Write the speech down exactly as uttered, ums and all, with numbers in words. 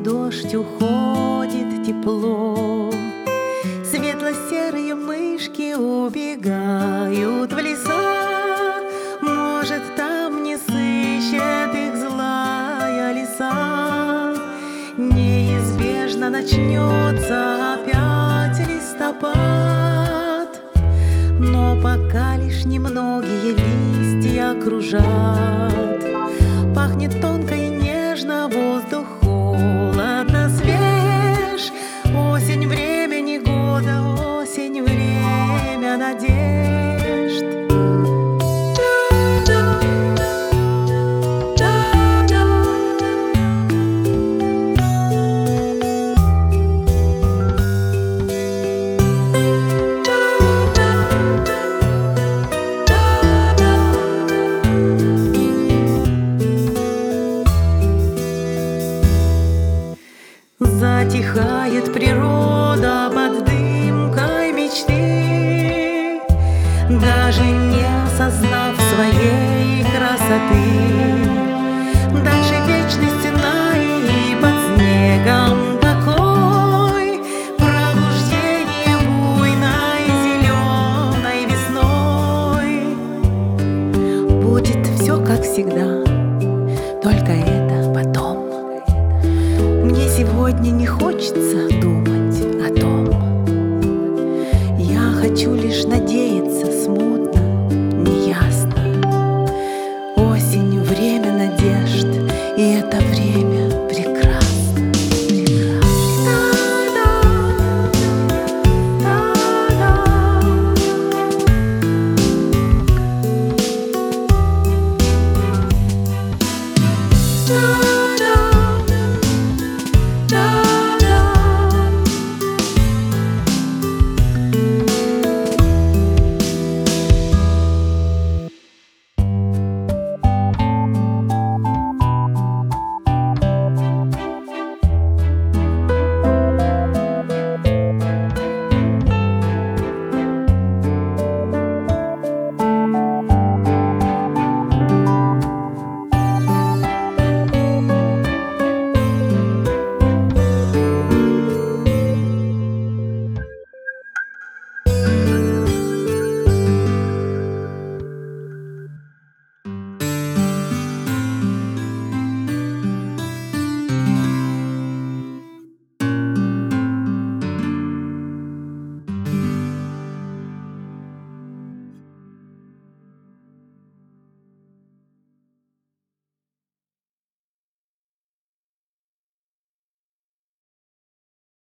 дождь уходит тепло. Светло-серые мышки убегают в леса. Может, там не сыщет их злая лиса. Неизбежно начнется опять листопад, но пока лишь немногие листья окружат. Пахнет тонко и нежно воздух, холодно свеж. Осень — время негода, осень — время надежд. Затихает природа под дымкой мечты, даже не осознав своей красоты. Дальше вечность, и под снегом